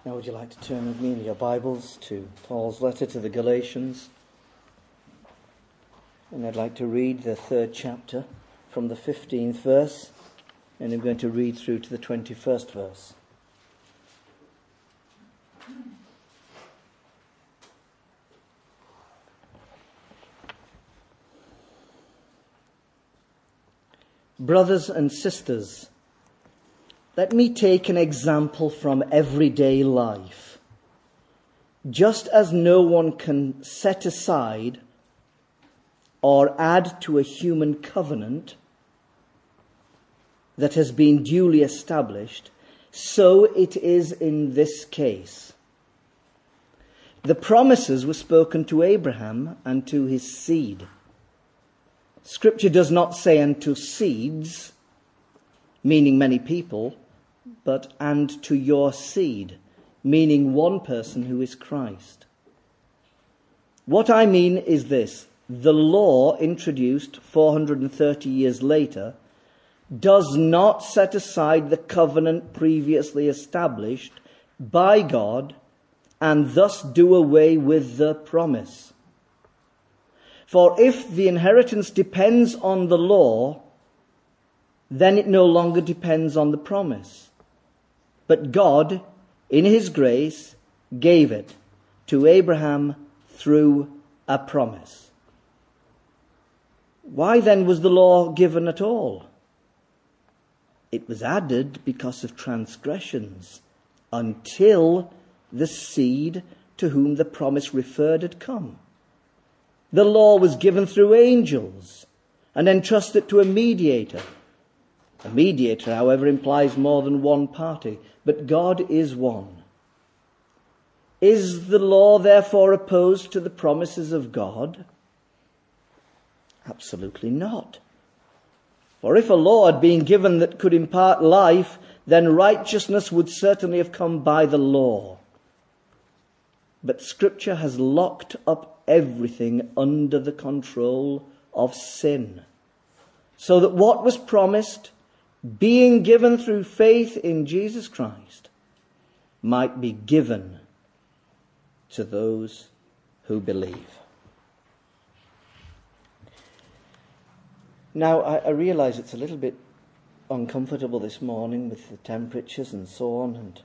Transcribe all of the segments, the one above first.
Now would you like to turn with me in your Bibles to Paul's letter to the Galatians? And I'd like to read the 3rd chapter from the 15th verse, and I'm going to read through to the 21st verse. Brothers and sisters, let me take an example from everyday life. Just as no one can set aside or add to a human covenant that has been duly established, so it is in this case. The promises were spoken to Abraham and to his seed. Scripture does not say unto seeds, meaning many people, but and to your seed, meaning one person who is Christ. What I mean is this: the law, introduced 430 years later, does not set aside the covenant previously established by God and thus do away with the promise. For if the inheritance depends on the law, then it no longer depends on the promise. But God, in his grace, gave it to Abraham through a promise. Why then was the law given at all? It was added because of transgressions, until the seed to whom the promise referred had come. The law was given through angels and entrusted to a mediator. A mediator, however, implies more than one party, but God is one. Is the law therefore opposed to the promises of God? Absolutely not. For if a law had been given that could impart life, then righteousness would certainly have come by the law. But Scripture has locked up everything under the control of sin, so that what was promised, being given through faith in Jesus Christ, might be given to those who believe. Now, I realise it's a little bit uncomfortable this morning with the temperatures and so on,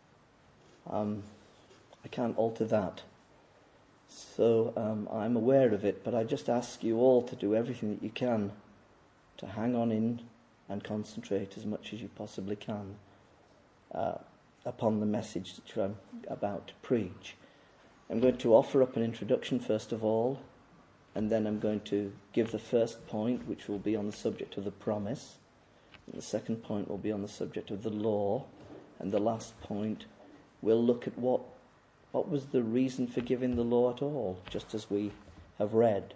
and I can't alter that. So I'm aware of it, but I just ask you all to do everything that you can to hang on in and concentrate as much as you possibly can upon the message that I'm about to preach. I'm going to offer up an introduction first of all, and then I'm going to give the first point, which will be on the subject of the promise. And the second point will be on the subject of the law. And the last point, we'll look at what was the reason for giving the law at all, just as we have read.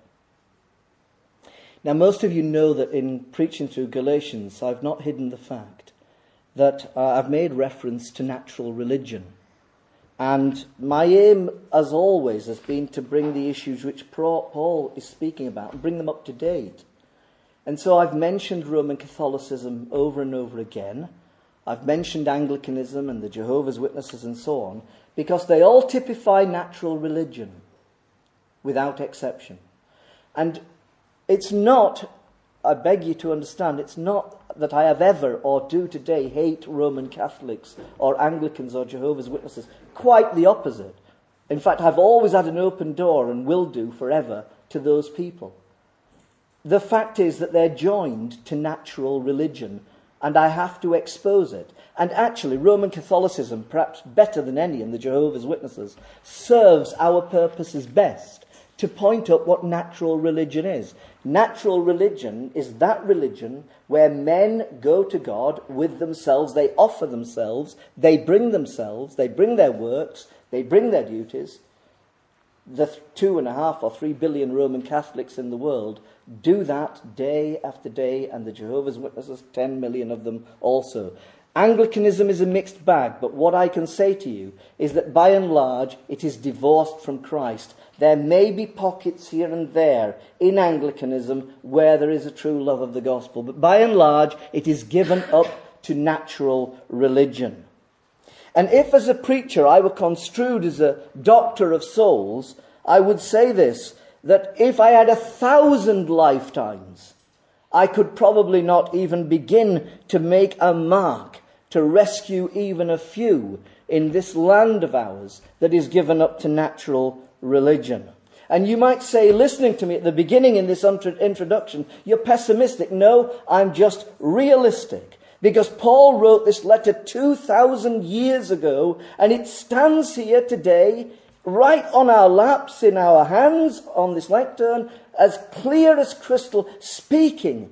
Now, most of you know that in preaching through Galatians, I've not hidden the fact that I've made reference to natural religion. And my aim, as always, has been to bring the issues which Paul is speaking about and bring them up to date. And so I've mentioned Roman Catholicism over and over again. I've mentioned Anglicanism and the Jehovah's Witnesses and so on, because they all typify natural religion, without exception. And it's not, I beg you to understand, it's not that I have ever or do today hate Roman Catholics or Anglicans or Jehovah's Witnesses. Quite the opposite. In fact, I've always had an open door and will do forever to those people. The fact is that they're joined to natural religion, and I have to expose it. And actually, Roman Catholicism, perhaps better than any, and the Jehovah's Witnesses, serves our purposes best to point up what natural religion is. Natural religion is that religion where men go to God with themselves, they offer themselves, they bring their works, they bring their duties. The 2.5 or 3 billion Roman Catholics in the world do that day after day, and the Jehovah's Witnesses, 10 million of them also. Anglicanism is a mixed bag, but what I can say to you is that by and large it is divorced from Christ. There may be pockets here and there in Anglicanism where there is a true love of the gospel, but by and large it is given up to natural religion. And if as a preacher I were construed as a doctor of souls, I would say this, that if I had 1,000 lifetimes, I could probably not even begin to make a mark to rescue even a few in this land of ours that is given up to natural religion. And you might say, listening to me at the beginning in this introduction, you're pessimistic. No, I'm just realistic. Because Paul wrote this letter 2,000 years ago, and it stands here today, right on our laps, in our hands, on this lectern, as clear as crystal, speaking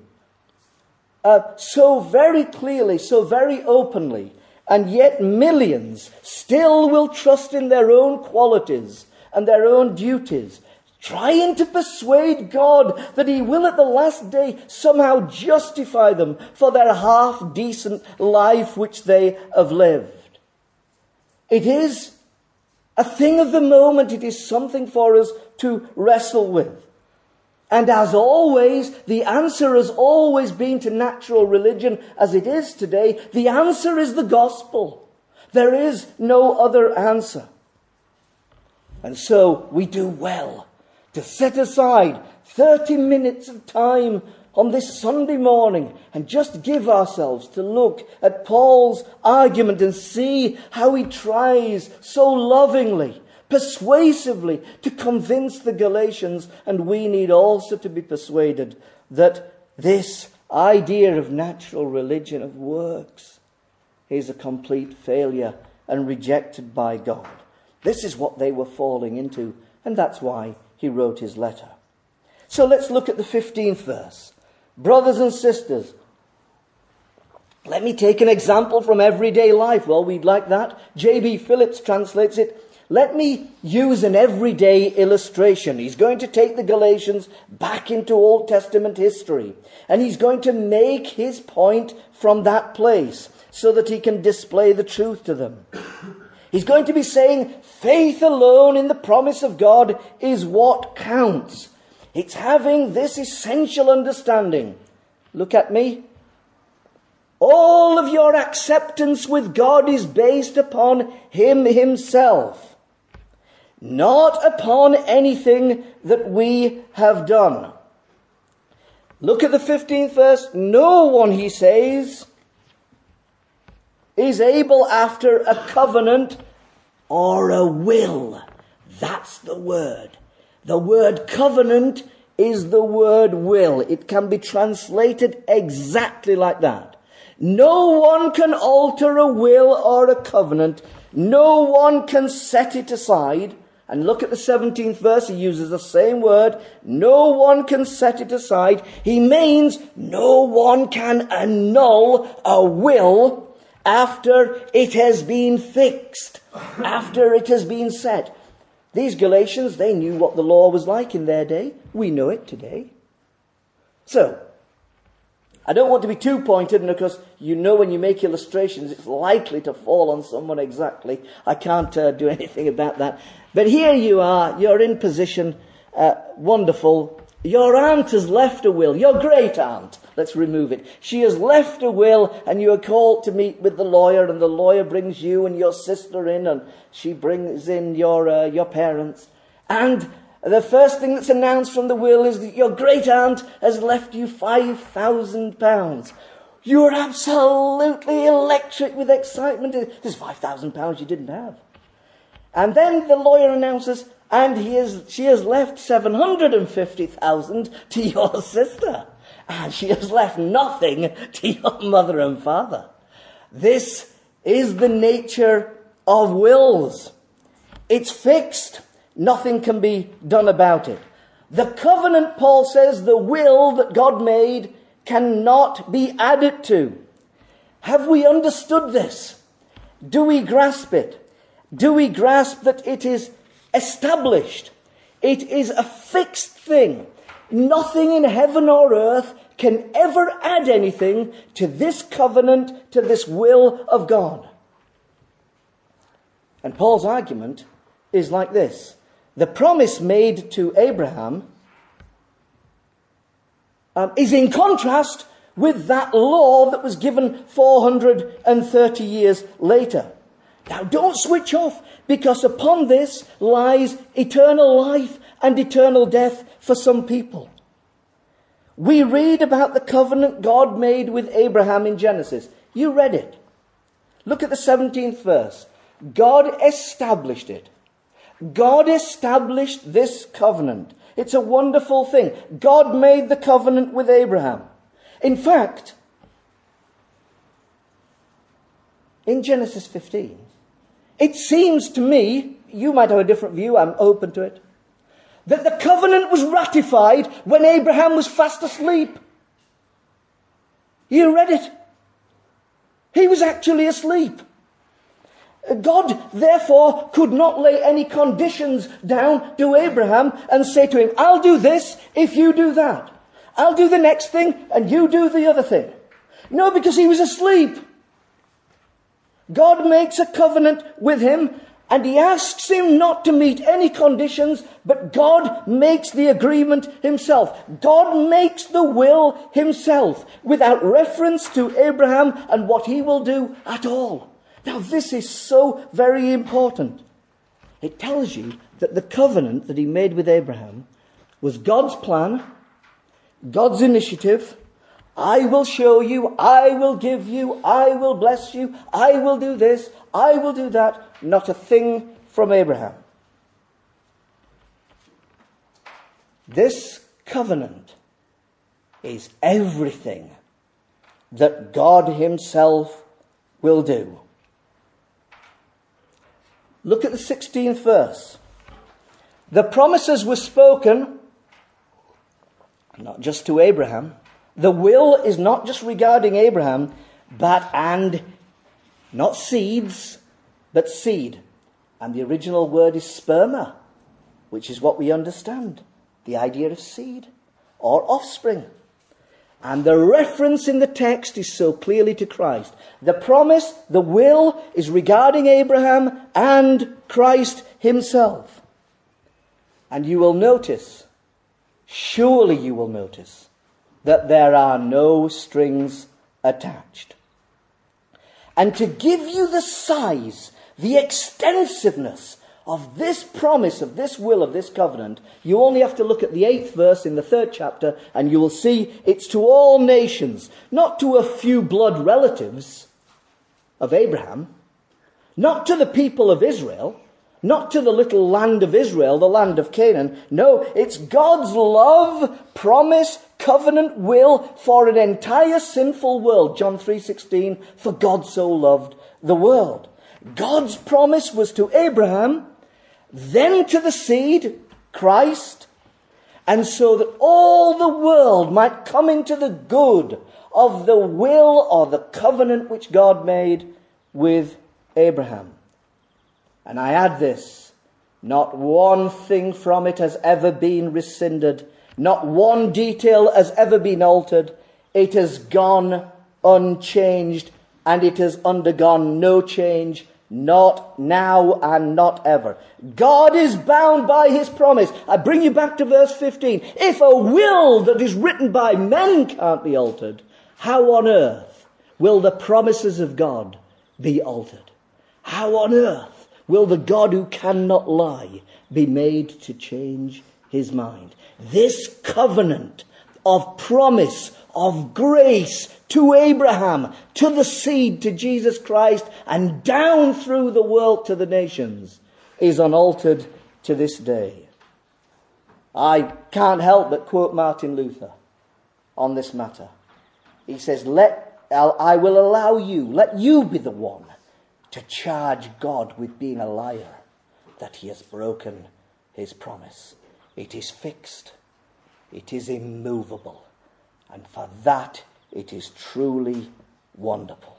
so very clearly, so very openly. And yet millions still will trust in their own qualities and their own duties, trying to persuade God that he will at the last day somehow justify them for their half-decent life which they have lived. It is a thing of the moment. It is something for us to wrestle with. And as always, the answer has always been to natural religion as it is today. The answer is the gospel. There is no other answer. And so we do well to set aside 30 minutes of time on this Sunday morning and just give ourselves to look at Paul's argument and see how he tries so lovingly, persuasively to convince the Galatians, and we need also to be persuaded that this idea of natural religion, of works, is a complete failure and rejected by God. This is what they were falling into, and that's why he wrote his letter. So let's look at the 15th verse. Brothers and sisters, let me take an example from everyday life. Well, we'd like that. J.B. Phillips translates it, let me use an everyday illustration. He's going to take the Galatians back into Old Testament history, and he's going to make his point from that place so that he can display the truth to them. He's going to be saying faith alone in the promise of God is what counts. It's having this essential understanding. Look at me. All of your acceptance with God is based upon him himself, not upon anything that we have done. Look at the 15th verse. No one, he says, is able after a covenant or a will. That's the word. The word covenant is the word will. It can be translated exactly like that. No one can alter a will or a covenant. No one can set it aside. And look at the 17th verse. He uses the same word. No one can set it aside. He means no one can annul a will after it has been fixed, after it has been set. These Galatians, they knew what the law was like in their day. We know it today. So, I don't want to be too pointed, and of course, you know when you make illustrations, it's likely to fall on someone exactly. I can't do anything about that. But here you are, you're in position, wonderful. Your aunt has left a will, your great aunt, let's remove it. She has left a will, and you are called to meet with the lawyer, and the lawyer brings you and your sister in, and she brings in your parents. And the first thing that's announced from the will is that your great aunt has left you £5,000. You're absolutely electric with excitement. There's £5,000 you didn't have. And then the lawyer announces, and she has left £750,000 to your sister. And she has left nothing to your mother and father. This is the nature of wills. It's fixed. Nothing can be done about it. The covenant, Paul says, the will that God made cannot be added to. Have we understood this? Do we grasp it? Do we grasp that it is established? It is a fixed thing. Nothing in heaven or earth can ever add anything to this covenant, to this will of God. And Paul's argument is like this. The promise made to Abraham is in contrast with that law that was given 430 years later. Now don't switch off, because upon this lies eternal life and eternal death for some people. We read about the covenant God made with Abraham in Genesis. You read it. Look at the 17th verse. God established it. God established this covenant. It's a wonderful thing. God made the covenant with Abraham. In fact, in Genesis 15, it seems to me, you might have a different view, I'm open to it, that the covenant was ratified when Abraham was fast asleep. You read it. He was actually asleep. God, therefore, could not lay any conditions down to Abraham and say to him, I'll do this if you do that. I'll do the next thing and you do the other thing. No, because he was asleep. God makes a covenant with him and he asks him not to meet any conditions, but God makes the agreement himself. God makes the will himself without reference to Abraham and what he will do at all. Now this is so very important. It tells you that the covenant that he made with Abraham was God's plan, God's initiative. I will show you, I will give you, I will bless you, I will do this, I will do that. Not a thing from Abraham. This covenant is everything that God himself will do. Look at the 16th verse. The promises were spoken not just to Abraham. The will is not just regarding Abraham, and not seeds, but seed. And the original word is sperma, which is what we understand. The idea of seed or offspring. And the reference in the text is so clearly to Christ. The promise, the will, is regarding Abraham and Christ himself. And you will notice, surely you will notice, that there are no strings attached. And to give you the size, the extensiveness of this promise, of this will, of this covenant, you only have to look at the 8th verse in the 3rd chapter and you will see it's to all nations, not to a few blood relatives of Abraham, not to the people of Israel, not to the little land of Israel, the land of Canaan. No, it's God's love, promise, covenant will for an entire sinful world. John 3:16, for God so loved the world. God's promise was to Abraham, then to the seed, Christ, and so that all the world might come into the good of the will or the covenant which God made with Abraham. And I add this, not one thing from it has ever been rescinded. Not one detail has ever been altered. It has gone unchanged and it has undergone no change, not now and not ever. God is bound by his promise. I bring you back to verse 15. If a will that is written by men can't be altered, how on earth will the promises of God be altered? How on earth will the God who cannot lie be made to change his mind? This covenant of promise, of grace to Abraham, to the seed, to Jesus Christ, and down through the world to the nations, is unaltered to this day. I can't help but quote Martin Luther on this matter. He says, I will allow you, let you be the one to charge God with being a liar, that he has broken his promise. It is fixed. It is immovable. And for that, it is truly wonderful.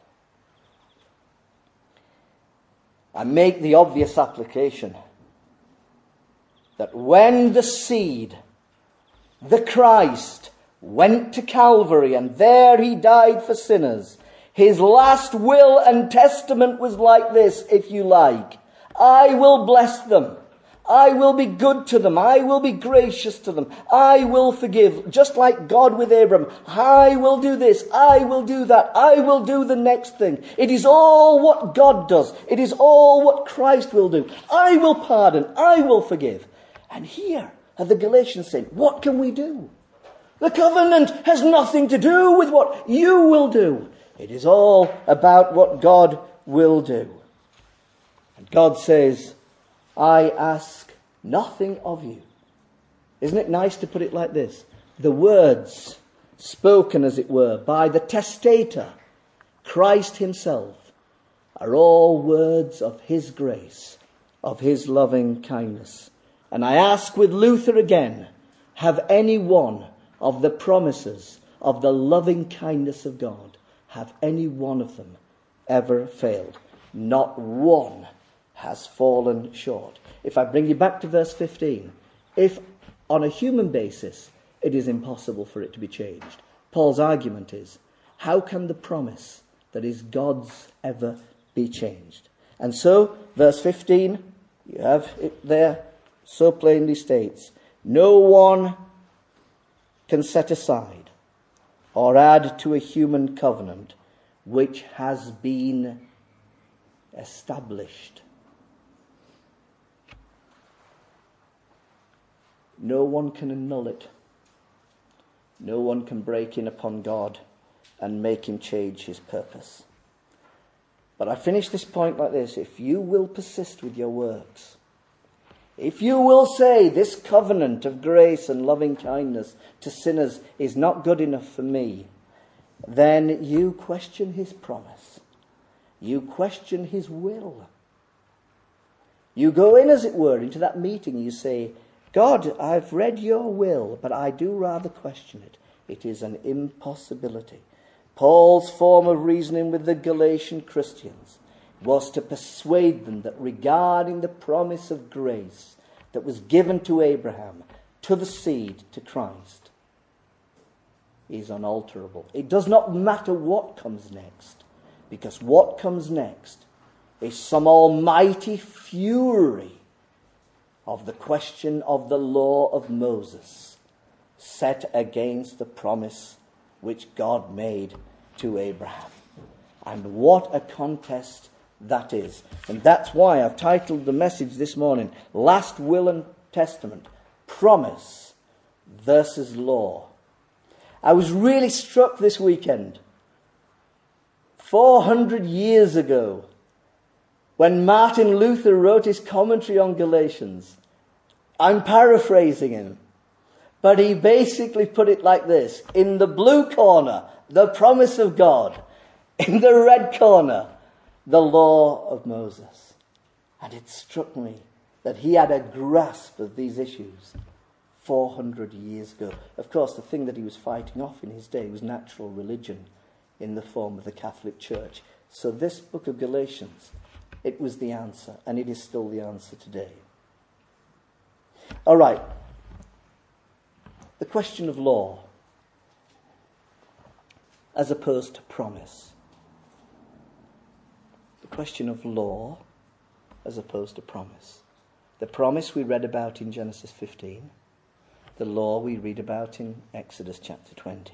I make the obvious application that when the seed, the Christ, went to Calvary and there he died for sinners, his last will and testament was like this, if you like. I will bless them. I will be good to them. I will be gracious to them. I will forgive. Just like God with Abraham. I will do this. I will do that. I will do the next thing. It is all what God does. It is all what Christ will do. I will pardon. I will forgive. And here are the Galatians saying, what can we do? The covenant has nothing to do with what you will do. It is all about what God will do. And God says, I ask nothing of you. Isn't it nice to put it like this? The words spoken, as it were, by the testator, Christ himself, are all words of his grace, of his loving kindness. And I ask with Luther again, have any one of the promises of the loving kindness of God, have any one of them ever failed? Not one has fallen short. If I bring you back to verse 15, if on a human basis it is impossible for it to be changed, Paul's argument is, how can the promise that is God's ever be changed? And so, verse 15, you have it there, so plainly states, no one can set aside or add to a human covenant which has been established. No one can annul it. No one can break in upon God and make him change his purpose. But I finish this point like this. If you will persist with your works, if you will say this covenant of grace and loving kindness to sinners is not good enough for me, then you question his promise. You question his will. You go in, as it were, into that meeting. You say, God, I've read your will, but I do rather question it. It is an impossibility. Paul's form of reasoning with the Galatian Christians was to persuade them that regarding the promise of grace that was given to Abraham, to the seed, to Christ, is unalterable. It does not matter what comes next, because what comes next is some almighty fury of the question of the law of Moses set against the promise which God made to Abraham. And what a contest that is. And that's why I've titled the message this morning, Last Will and Testament, Promise versus Law. I was really struck this weekend, 400 years ago, when Martin Luther wrote his commentary on Galatians. I'm paraphrasing him, but he basically put it like this. In the blue corner, the promise of God. In the red corner, the law of Moses. And it struck me that he had a grasp of these issues 400 years ago. Of course, the thing that he was fighting off in his day was natural religion in the form of the Catholic Church. So this book of Galatians, it was the answer, and it is still the answer today. All right. The question of law as opposed to promise. The question of law as opposed to promise. The promise we read about in Genesis 15. The law we read about in Exodus chapter 20.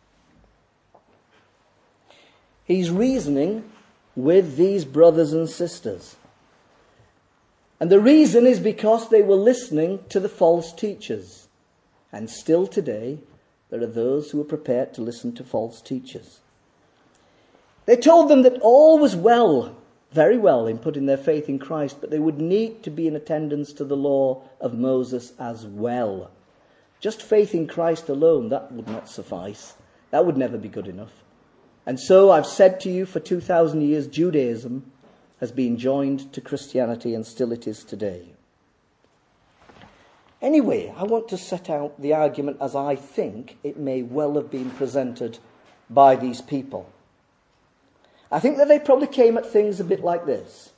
He's reasoning with these brothers and sisters. And the reason is because they were listening to the false teachers. And still today, there are those who are prepared to listen to false teachers. They told them that all was well, very well, in putting their faith in Christ, but they would need to be in attendance to the law of Moses as well. Just faith in Christ alone, that would not suffice. That would never be good enough. And so I've said to you, for 2,000 years, Judaism has been joined to Christianity, and still it is today. Anyway, I want to set out the argument as I think it may well have been presented by these people. I think that they probably came at things a bit like this.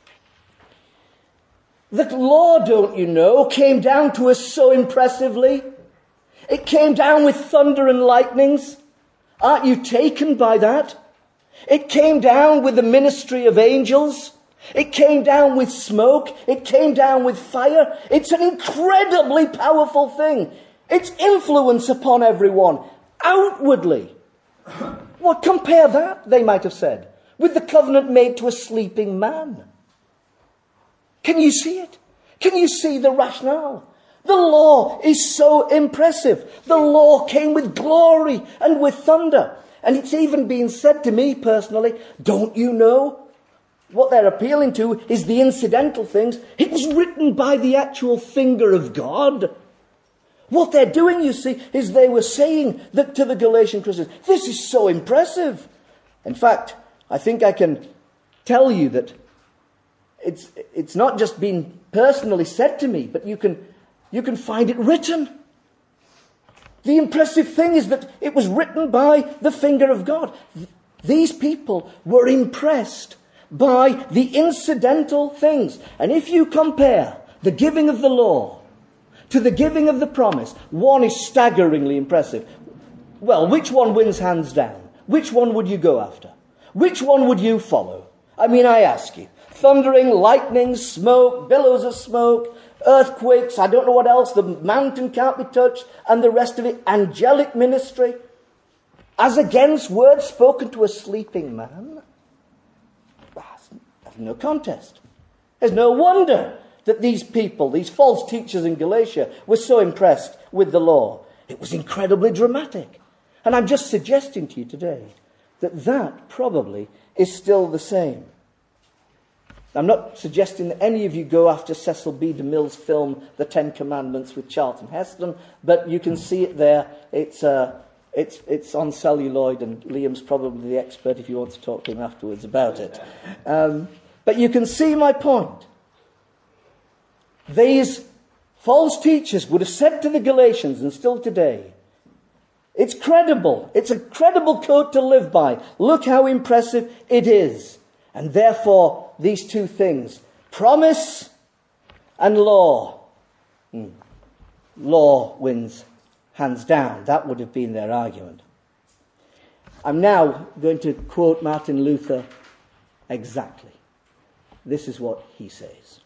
The law, don't you know, came down to us so impressively. It came down with thunder and lightnings. Aren't you taken by that? It came down with the ministry of angels. It came down with smoke. It came down with fire. It's an incredibly powerful thing. Its influence upon everyone, outwardly. What, compare that, they might have said, with the covenant made to a sleeping man. Can you see it? Can you see the rationale? The law is so impressive. The law came with glory and with thunder. And it's even been said to me personally, don't you know? What they're appealing to is the incidental things. It was written by the actual finger of God. What they're doing, you see, is they were saying that to the Galatian Christians, this is so impressive. In fact, I think I can tell you that it's not just been personally said to me, but you can find it written. The impressive thing is that it was written by the finger of God. These people were impressed by the incidental things. And if you compare the giving of the law to the giving of the promise, one is staggeringly impressive. Well, which one wins hands down? Which one would you go after? Which one would you follow? I mean, I ask you. Thundering, lightning, smoke, billows of smoke, earthquakes, I don't know what else, the mountain can't be touched, and the rest of it, angelic ministry, as against words spoken to a sleeping man. There's no contest. There's no wonder that these people, these false teachers in Galatia, were so impressed with the law. It was incredibly dramatic. And I'm just suggesting to you today that probably is still the same. I'm not suggesting that any of you go after Cecil B. DeMille's film, The Ten Commandments with Charlton Heston, but you can see it there. It's on celluloid, and Liam's probably the expert if you want to talk to him afterwards about it. But you can see my point. These false teachers would have said to the Galatians, and still today, it's credible. It's a credible code to live by. Look how impressive it is. And therefore, these two things, promise and law. Law wins hands down. That would have been their argument. I'm now going to quote Martin Luther exactly. This is what he says.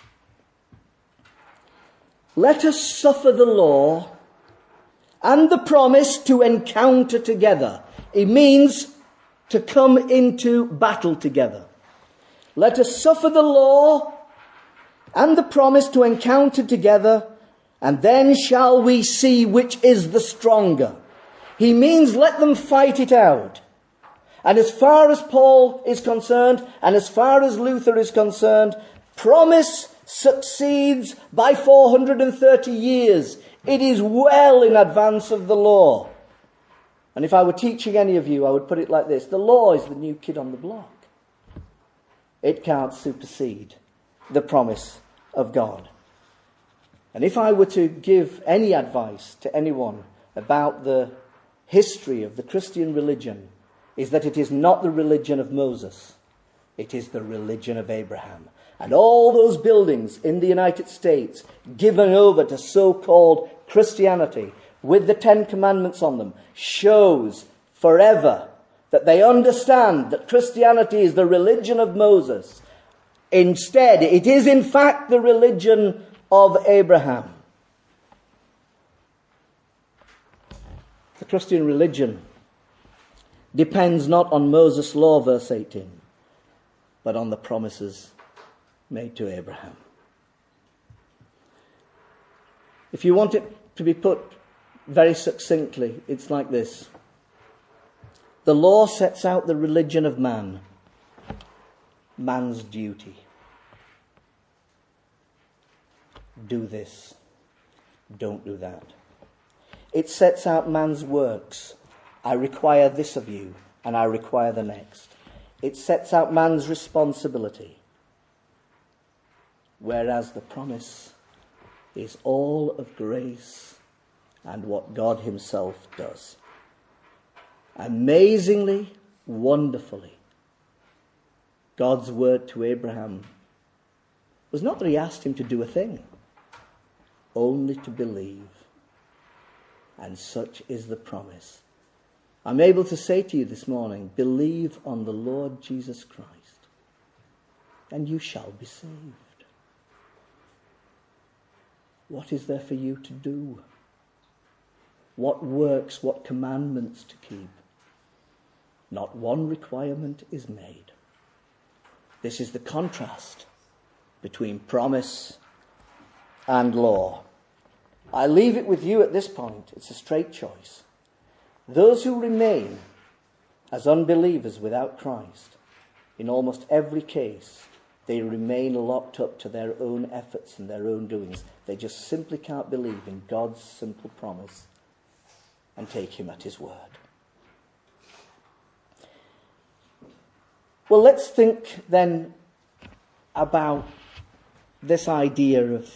Let us suffer the law and the promise to encounter together. It means to come into battle together. Let us suffer the law and the promise to encounter together, and then shall we see which is the stronger. He means let them fight it out. And as far as Paul is concerned, and as far as Luther is concerned, promise succeeds by 430 years. It is well in advance of the law. And if I were teaching any of you, I would put it like this. The law is the new kid on the block. It can't supersede the promise of God. And if I were to give any advice to anyone about the history of the Christian religion, is that it is not the religion of Moses. It is the religion of Abraham. And all those buildings in the United States given over to so-called Christianity with the Ten Commandments on them shows forever that they understand that Christianity is the religion of Moses. Instead, it is in fact the religion of Abraham. The Christian religion depends not on Moses' law, verse 18, but on the promises made to Abraham. If you want it to be put very succinctly, it's like this. The law sets out the religion of man, man's duty. Do this, don't do that. It sets out man's works. I require this of you, and I require the next. It sets out man's responsibility. Whereas the promise is all of grace and what God himself does. Amazingly, wonderfully, God's word to Abraham was not that he asked him to do a thing, only to believe. And such is the promise. I'm able to say to you this morning, believe on the Lord Jesus Christ, and you shall be saved. What is there for you to do? What works, what commandments to keep? Not one requirement is made. This is the contrast between promise and law. I leave it with you at this point. It's a straight choice. Those who remain as unbelievers without Christ, in almost every case, they remain locked up to their own efforts and their own doings. They just simply can't believe in God's simple promise and take him at his word. Well, let's think then about this idea of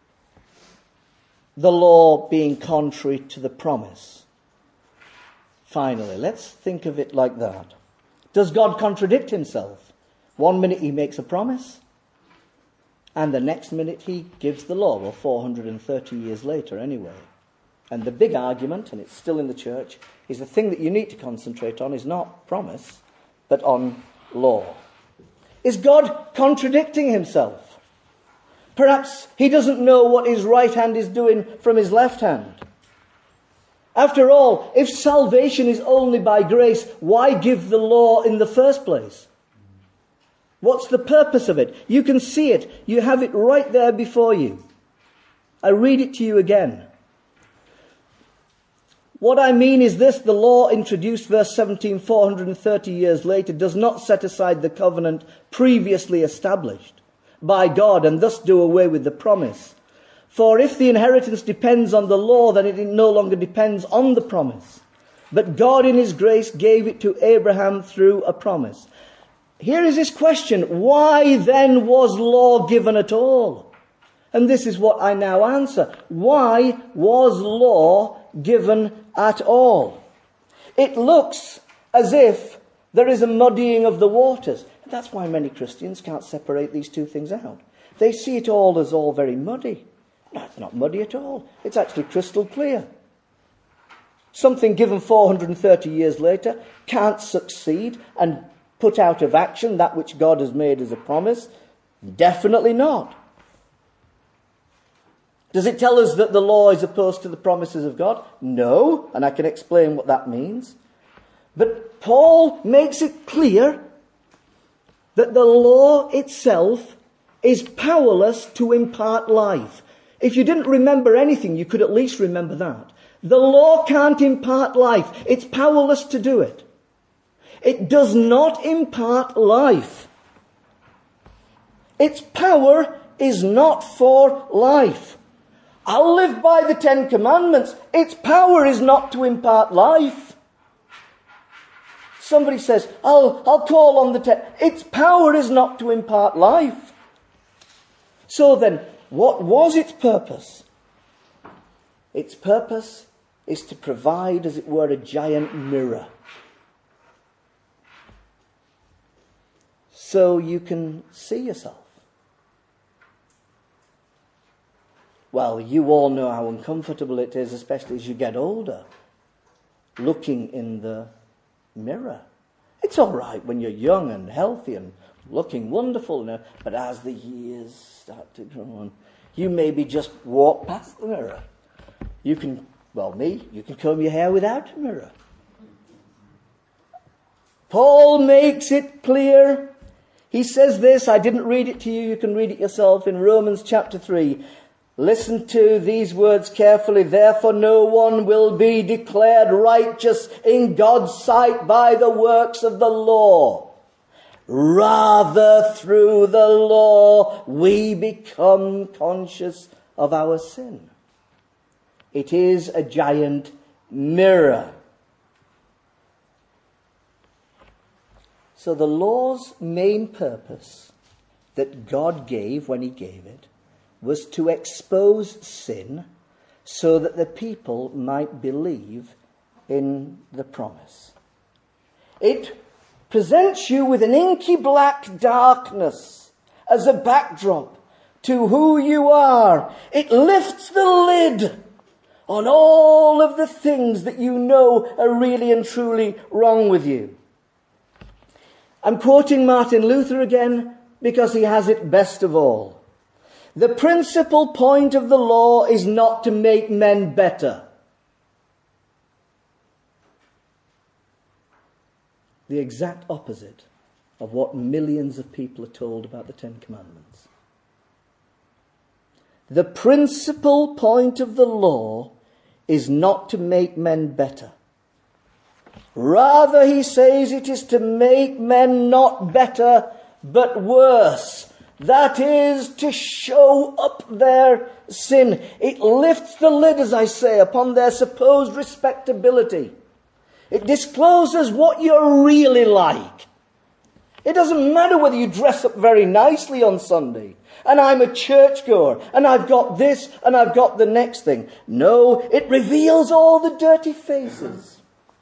the law being contrary to the promise. Finally, let's think of it like that. Does God contradict himself? One minute he makes a promise, and the next minute he gives the law. Well, 430 years later anyway. And the big argument, and it's still in the church, is the thing that you need to concentrate on is not promise, but on law. Is God contradicting himself? Perhaps he doesn't know what his right hand is doing from his left hand. After all, if salvation is only by grace, why give the law in the first place? What's the purpose of it? You can see it. You have it right there before you. I read it to you again. What I mean is this: the law introduced, verse 17, 430 years later, does not set aside the covenant previously established by God and thus do away with the promise. For if the inheritance depends on the law, then it no longer depends on the promise. But God in his grace gave it to Abraham through a promise. Here is this question: why then was law given at all? And this is what I now answer. Why was law given at all? It looks as if there is a muddying of the waters. That's why many Christians can't separate these two things out. They see it all as all very muddy. No, it's not muddy at all. It's actually crystal clear. Something given 430 years later can't succeed and put out of action that which God has made as a promise. Definitely not. Does it tell us that the law is opposed to the promises of God? No, and I can explain what that means. But Paul makes it clear that the law itself is powerless to impart life. If you didn't remember anything, you could at least remember that. The law can't impart life. It's powerless to do it. It does not impart life. Its power is not for life. I'll live by the 10 Commandments. Its power is not to impart life. Somebody says, I'll call on the 10. Its power is not to impart life. So then, what was its purpose? Its purpose is to provide, as it were, a giant mirror. So you can see yourself. Well, you all know how uncomfortable it is, especially as you get older, looking in the mirror. It's all right when you're young and healthy and looking wonderful, but as the years start to go on, you maybe just walk past the mirror. You can comb your hair without a mirror. Paul makes it clear. He says this, I didn't read it to you, you can read it yourself in Romans chapter 3. Listen to these words carefully. Therefore no one will be declared righteous in God's sight by the works of the law. Rather, through the law, we become conscious of our sin. It is a giant mirror. So the law's main purpose that God gave when he gave it was to expose sin so that the people might believe in the promise. It presents you with an inky black darkness as a backdrop to who you are. It lifts the lid on all of the things that you know are really and truly wrong with you. I'm quoting Martin Luther again. because he has it best of all. The principal point of the law is not to make men better. The exact opposite of what millions of people are told about the Ten Commandments. The principal point of the law is not to make men better. Rather, he says, it is to make men not better, but worse. That is, to show up their sin. It lifts the lid, as I say, upon their supposed respectability. It discloses what you're really like. It doesn't matter whether you dress up very nicely on Sunday, and I'm a churchgoer, and I've got this, and I've got the next thing. No, it reveals all the dirty faces.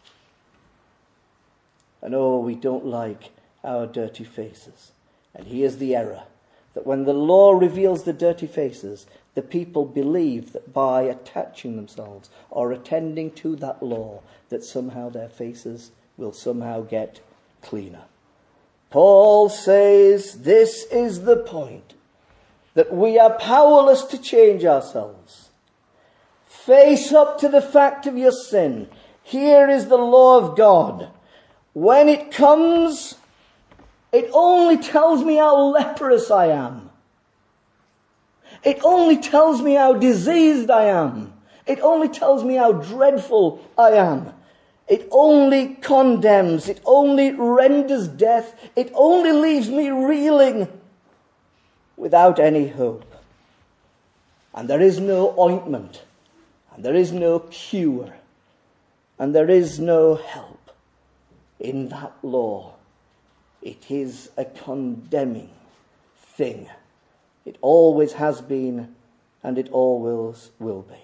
And oh, we don't like our dirty faces. And here's the error, that when the law reveals the dirty faces, the people believe that by attaching themselves or attending to that law, that somehow their faces will somehow get cleaner. Paul says this is the point, that we are powerless to change ourselves. Face up to the fact of your sin. Here is the law of God. When it comes, it only tells me how leprous I am. It only tells me how diseased I am. It only tells me how dreadful I am. It only condemns. It only renders death. It only leaves me reeling without any hope. And there is no ointment. And there is no cure. And there is no help in that law. It is a condemning thing. It always has been, and it always will be.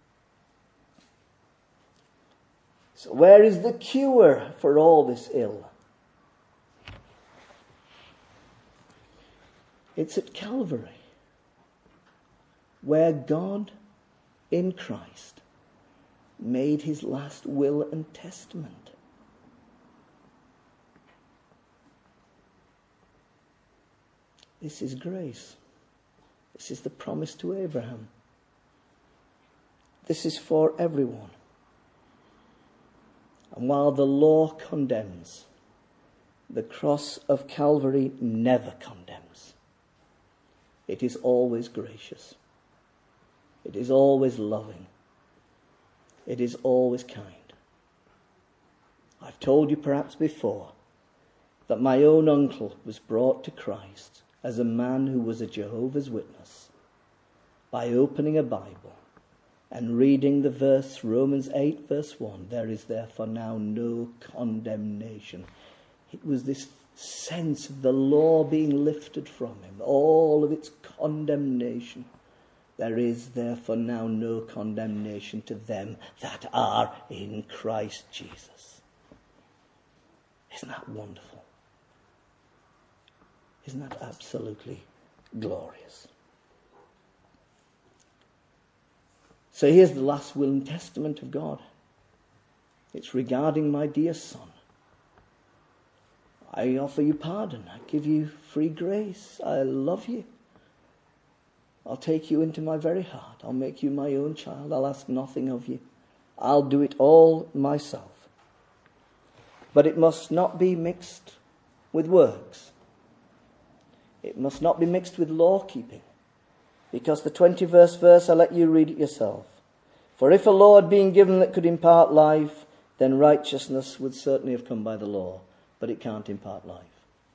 So where is the cure for all this ill? It's at Calvary, where God in Christ made his last will and testament. This is grace. This is the promise to Abraham. This is for everyone. And while the law condemns, the cross of Calvary never condemns. It is always gracious. It is always loving. It is always kind. I've told you perhaps before that my own uncle was brought to Christ as a man who was a Jehovah's Witness by opening a Bible and reading the verse, Romans 8 verse 1, there is therefore now no condemnation. It was this sense of the law being lifted from him, all of its condemnation. There is therefore now no condemnation to them that are in Christ Jesus. Isn't that wonderful? Isn't that absolutely glorious? So here's the last will and testament of God. It's regarding my dear son. I offer you pardon. I give you free grace. I love you. I'll take you into my very heart. I'll make you my own child. I'll ask nothing of you. I'll do it all myself. But it must not be mixed with works. It must not be mixed with law-keeping. Because the 21st verse, I'll let you read it yourself. For if a law had been given that could impart life, then righteousness would certainly have come by the law. But it can't impart life.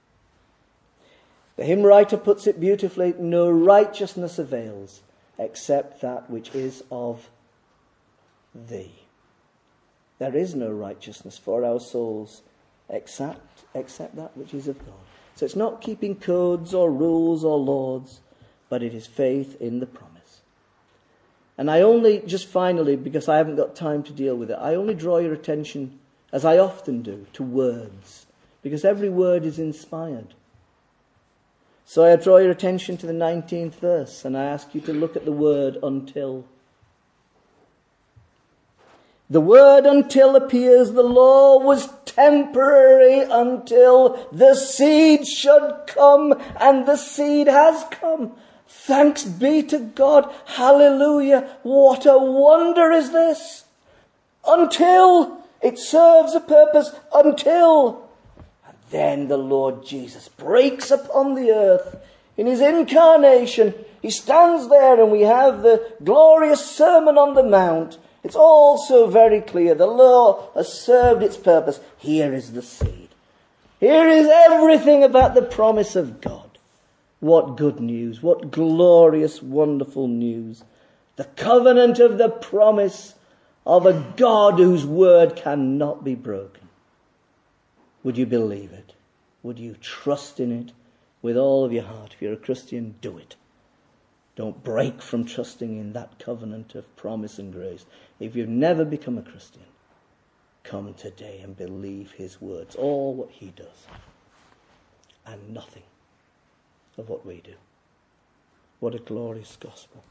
The hymn writer puts it beautifully, no righteousness avails except that which is of thee. There is no righteousness for our souls except that which is of God. So it's not keeping codes or rules or laws, but it is faith in the promise. And I only, just finally, because I haven't got time to deal with it, I only draw your attention, as I often do, to words, because every word is inspired. So I draw your attention to the 19th verse, and I ask you to look at the word until. The word until appears. The law was temporary until the seed should come, and the seed has come. Thanks be to God. Hallelujah. What a wonder is this. Until it serves a purpose. Until. And then the Lord Jesus breaks upon the earth in his incarnation. He stands there and we have the glorious Sermon on the Mount. It's all so very clear. The law has served its purpose. Here is the seed. Here is everything about the promise of God. What good news. What glorious, wonderful news. The covenant of the promise of a God whose word cannot be broken. Would you believe it? Would you trust in it with all of your heart? If you're a Christian, do it. Don't break from trusting in that covenant of promise and grace. If you've never become a Christian, come today and believe his words. All what he does. And nothing of what we do. What a glorious gospel.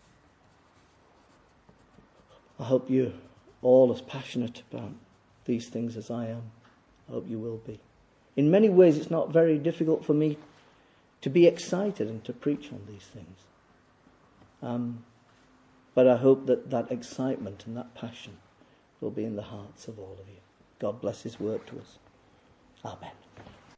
I hope you're all as passionate about these things as I am. I hope you will be. In many ways, it's not very difficult for me to be excited and to preach on these things. But I hope that excitement and that passion will be in the hearts of all of you. God bless his word to us. Amen.